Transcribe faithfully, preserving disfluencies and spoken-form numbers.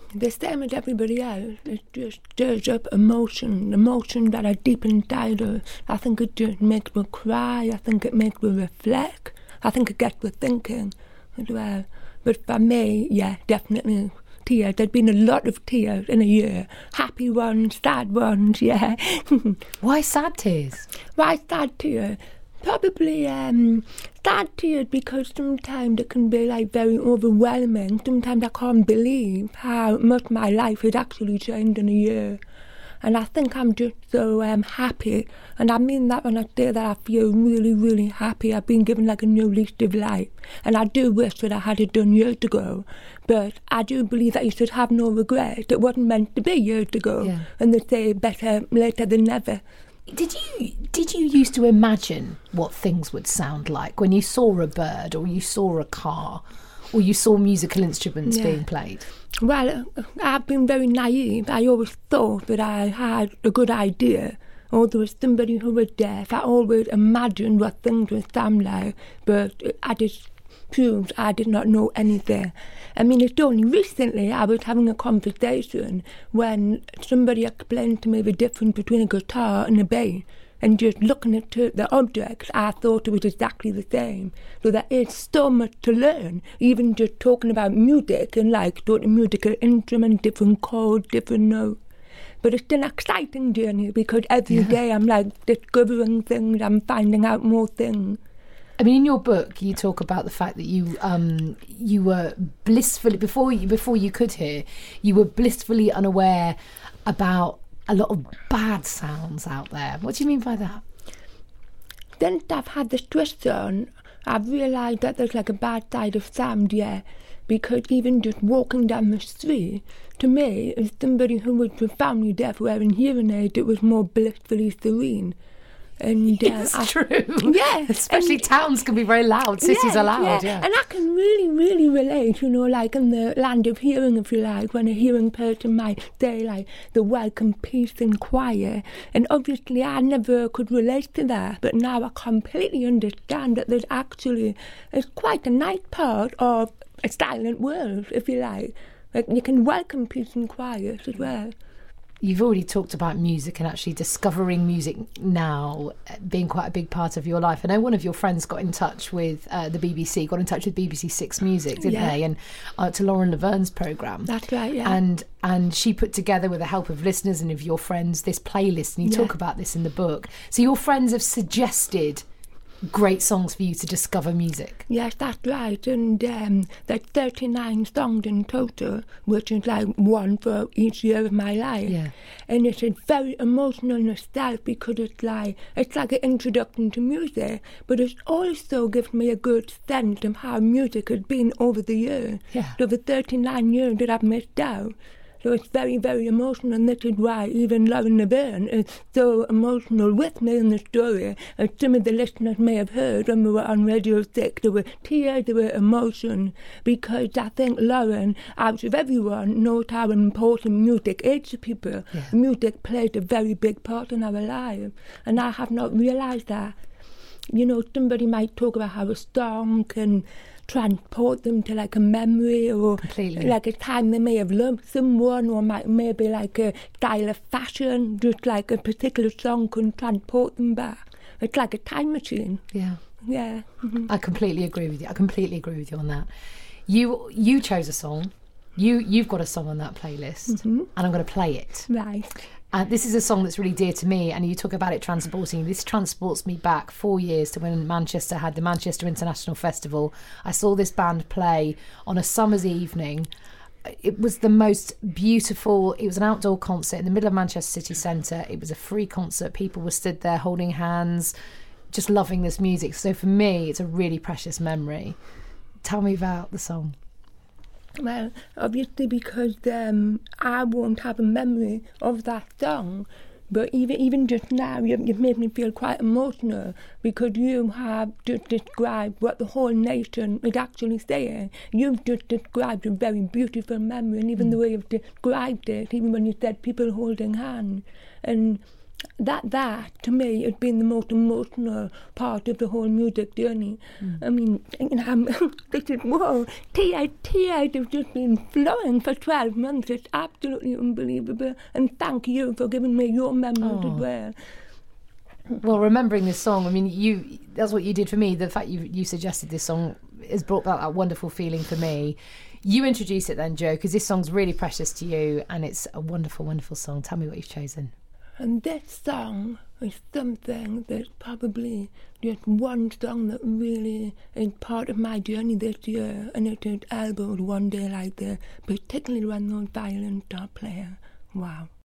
The same as everybody else. It just stirs up emotion, emotion that are deep inside us. I think it just makes me cry. I think it makes me reflect. I think it gets me thinking as well. But for me, yeah, definitely tears. There's been a lot of tears in a year. Happy ones, sad ones, yeah. Why sad tears? Why sad tears? Probably um, sad tears because sometimes it can be like very overwhelming. Sometimes I can't believe how much my life has actually changed in a year. And I think I'm just so um, happy. And I mean that when I say that I feel really, really happy. I've been given like a new lease of life. And I do wish that I had it done years ago. But I do believe that you should have no regret. It wasn't meant to be years ago. Yeah. And they say better later than never. Did you did you used to imagine what things would sound like when you saw a bird or you saw a car or you saw musical instruments Yeah. being played? Well, I've been very naive. I always thought that I had a good idea, or there was somebody who was deaf. I always imagined what things would sound like, but I just proved I did not know anything. I mean, it's only recently I was having a conversation when somebody explained to me the difference between a guitar and a bass. And just looking at the objects, I thought it was exactly the same. So there is so much to learn, even just talking about music and like talking musical instruments, different chords, different notes. But it's an exciting journey because every Yeah. day I'm like discovering things, I'm finding out more things. I mean, in your book, you talk about the fact that you um, you were blissfully before you before you could hear, you were blissfully unaware about a lot of bad sounds out there. What do you mean by that? Since I've had this twist on, I've realised that there's like a bad side of sound, yeah. Because even just walking down the street, to me, as somebody who was profoundly deaf wearing hearing aids, it was more blissfully serene. And uh, It's I, true. Yeah. Especially and, towns can be very loud. Cities yeah, are loud, yeah. yeah. And I can really, really relate, you know, like in the land of hearing, if you like, when a hearing person might say, like, the welcome peace and quiet. And obviously I never could relate to that, but now I completely understand that there's actually, it's quite a nice part of a silent world, if you like. Like, you can welcome peace and quiet as well. You've already talked about music and actually discovering music now being quite a big part of your life. I know one of your friends got in touch with uh, the B B C, got in touch with B B C Six Music, didn't Yeah. they? And uh, to Lauren Laverne's programme. That's right, yeah. And and she put together, with the help of listeners and of your friends, this playlist. And you Yeah. talk about this in the book. So your friends have suggested great songs for you to discover music. Yes, that's right. And um, there's thirty-nine songs in total, which is like one for each year of my life. Yeah. And it's a very emotional nostalgia because it's like it's like an introduction to music, but it also gives me a good sense of how music has been over the years. Yeah. So the thirty-nine years that I've missed out. So it's very, very emotional, and this is why even Lauren Laverne is so emotional with me in the story. As some of the listeners may have heard when we were on Radio six, there were tears, there were emotion, because I think Lauren, out of everyone, knows how important music is to people. Yeah. Music plays a very big part in our lives, and I have not realised that. You know, somebody might talk about how a song can transport them to like a memory or Completely. like a time they may have loved someone, or might maybe like a style of fashion, just like a particular song can transport them back. It's like a time machine. Yeah. Yeah. Mhm. I completely agree with you. I completely agree with you on that. You you chose a song. You you've got a song on that playlist, Mhm. and I'm going to play it. Right. And this is a song that's really dear to me, and you talk about it transporting. This transports me back four years to when Manchester had the Manchester International Festival. I saw this band play on a summer's evening. It was the most beautiful, it was an outdoor concert in the middle of Manchester city centre. It was a free concert. People were stood there holding hands, just loving this music. So for me, it's a really precious memory. Tell me about the song. Well, obviously because um, I won't have a memory of that song, but even even just now, you've, you've made me feel quite emotional because you have just described what the whole nation is actually saying. You've just described a very beautiful memory, and even mm. the way you've described it, even when you said people holding hands. And that that to me has been the most emotional part of the whole music journey. Mm. I mean, you know, I'm thinking, whoa, tears, tears have just been flowing for twelve months. It's absolutely unbelievable. And thank you for giving me your memories oh. as well. Well, remembering this song, I mean, you that's what you did for me. The fact you you suggested this song has brought back that wonderful feeling for me. You introduce it then, Jo, because this song's really precious to you and it's a wonderful, wonderful song. Tell me what you've chosen. And this song is something that's probably just one song that really is part of my journey this year, and it is elbowed one day like this, particularly when those violins start playing. Wow.